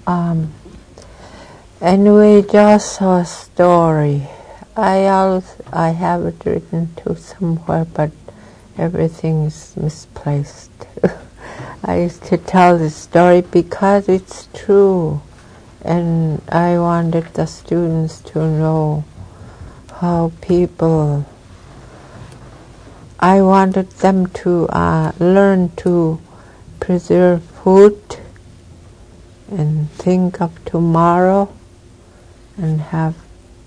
Um, anyway, Joshua's story. I have it written to somewhere, but everything's misplaced. I used to tell this story because it's true, and I wanted the students to know how people. I wanted them to learn to preserve food and think of tomorrow and have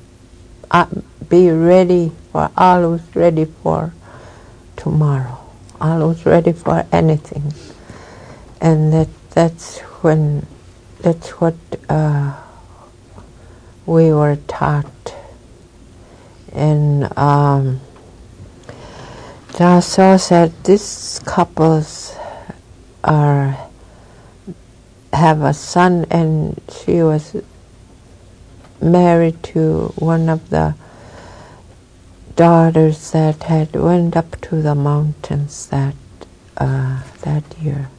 be ready for always ready for tomorrow, always ready for anything, and that's what we were taught. And Joshua said these couples have a son, and she was married to one of the daughters that had went up to the mountains that year.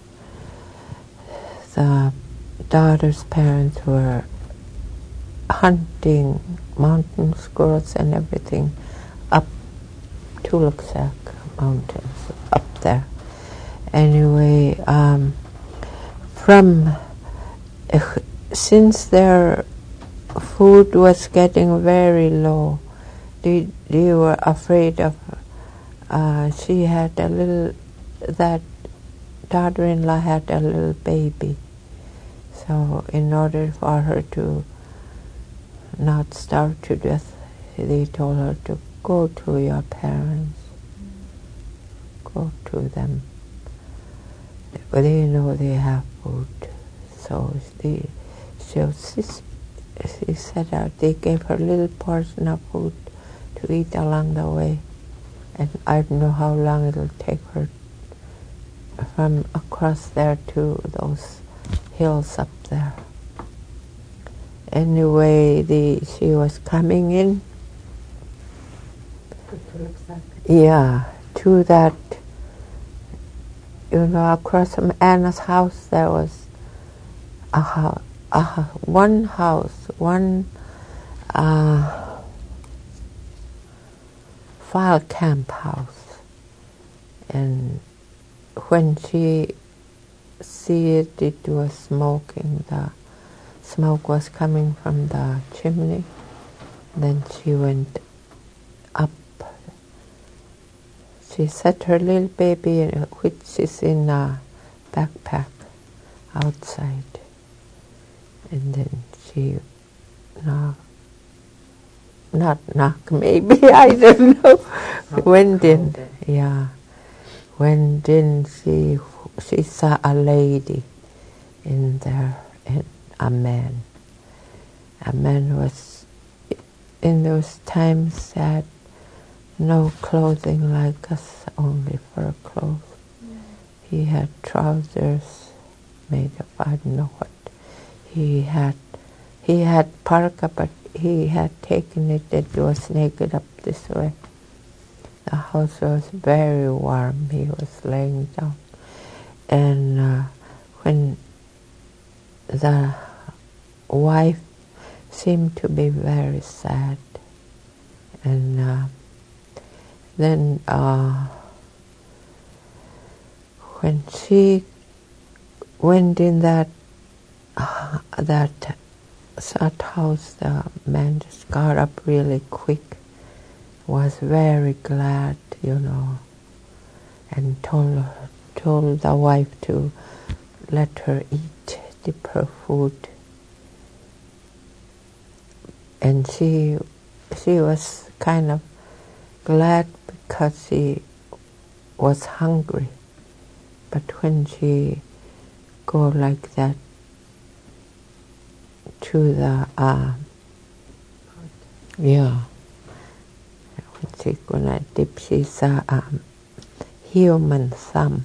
The daughter's parents were hunting mountain squirrels and everything up Tuluksak mountains up there. Anyway, since their food was getting very low, they were afraid of. She had that daughter-in-law had a little baby, so in order for her to not starve to death, they told her to go to your parents, go to them. They know they have food, so she set out. They gave her a little portion of food to eat along the way, and I don't know how long it'll take her from across there to those hills up there. Anyway, she was coming in. Yeah, to that. Across from Anna's house there was one house, one file camp house, and when she see it was smoking. The smoke was coming from the chimney. Then she went up. She set her little baby, which is in a backpack, outside, and then she not knock, maybe, I don't know. Went in, went in, she saw a lady in there, and a man. A man was, in those times, had no clothing like us, only fur clothes. He had trousers made of, I don't know what. He had parka, but he had taken it was naked up this way. The house was very warm. He was laying down. And when the wife seemed to be very sad, and then when she went in that house, the man just got up really quick, was very glad, and told the wife to let her eat, dip her food. And she was kind of glad because she was hungry. But when she go like that to the when she gonna dip, she saw human thumb,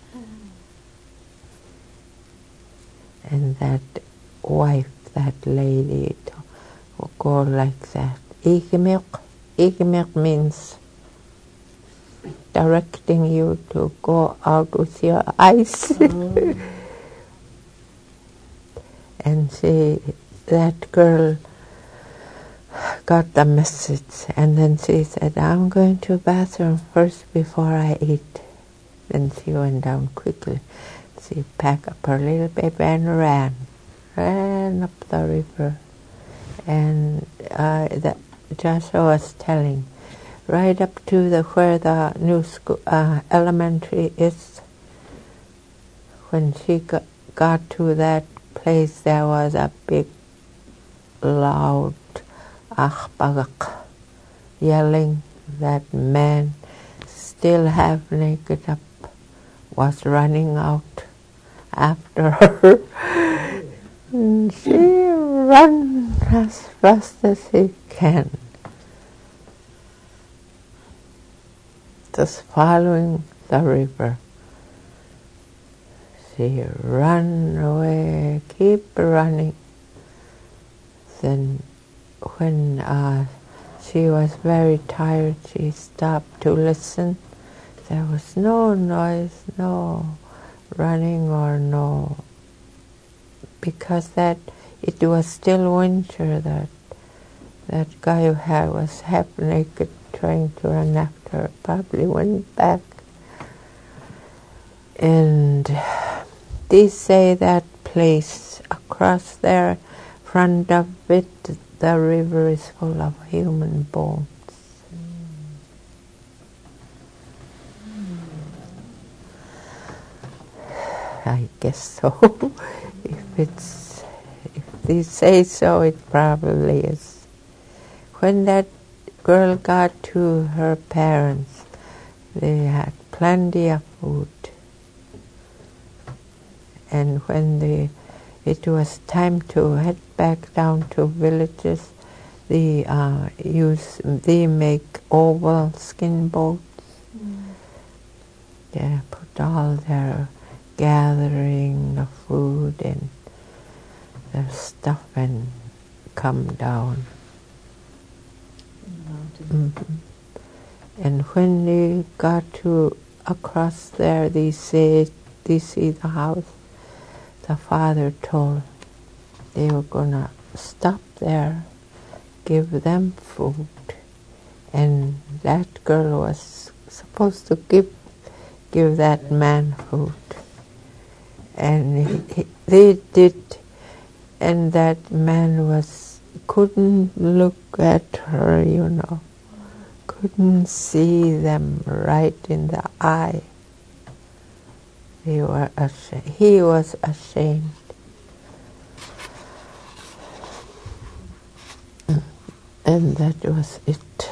and that wife, that lady, will go like that. Ikimik means directing you to go out with your eyes. And that girl got the message, and then she said, I'm going to the bathroom first before I eat. Then she went down quickly. She packed up her little baby and ran up the river. And Joshua was telling, right up to where the new school, elementary is, when she got to that place, there was a big, loud achbagak yelling. That man, still half naked up, was running out after her. And she ran as fast as she can, just following the river. She ran away, keep running. Then when she was very tired, she stopped to listen. There was no noise, no running or no, because it was still winter. That guy who was half naked trying to run after her probably went back. And they say that place across there, front of it, the river is full of human bones. I guess so. If they say so, it probably is. When that girl got to her parents, they had plenty of food. And when it was time to head back down to villages, they make oval skin boats. They put all their gathering of food and their stuff and come down. Mm-hmm. And when they got to across there, they see the house. The father told they were gonna stop there, give them food, and that girl was supposed to give that man food, and they did, and that man couldn't look at her, couldn't see them right in the eye. He was ashamed. And that was it.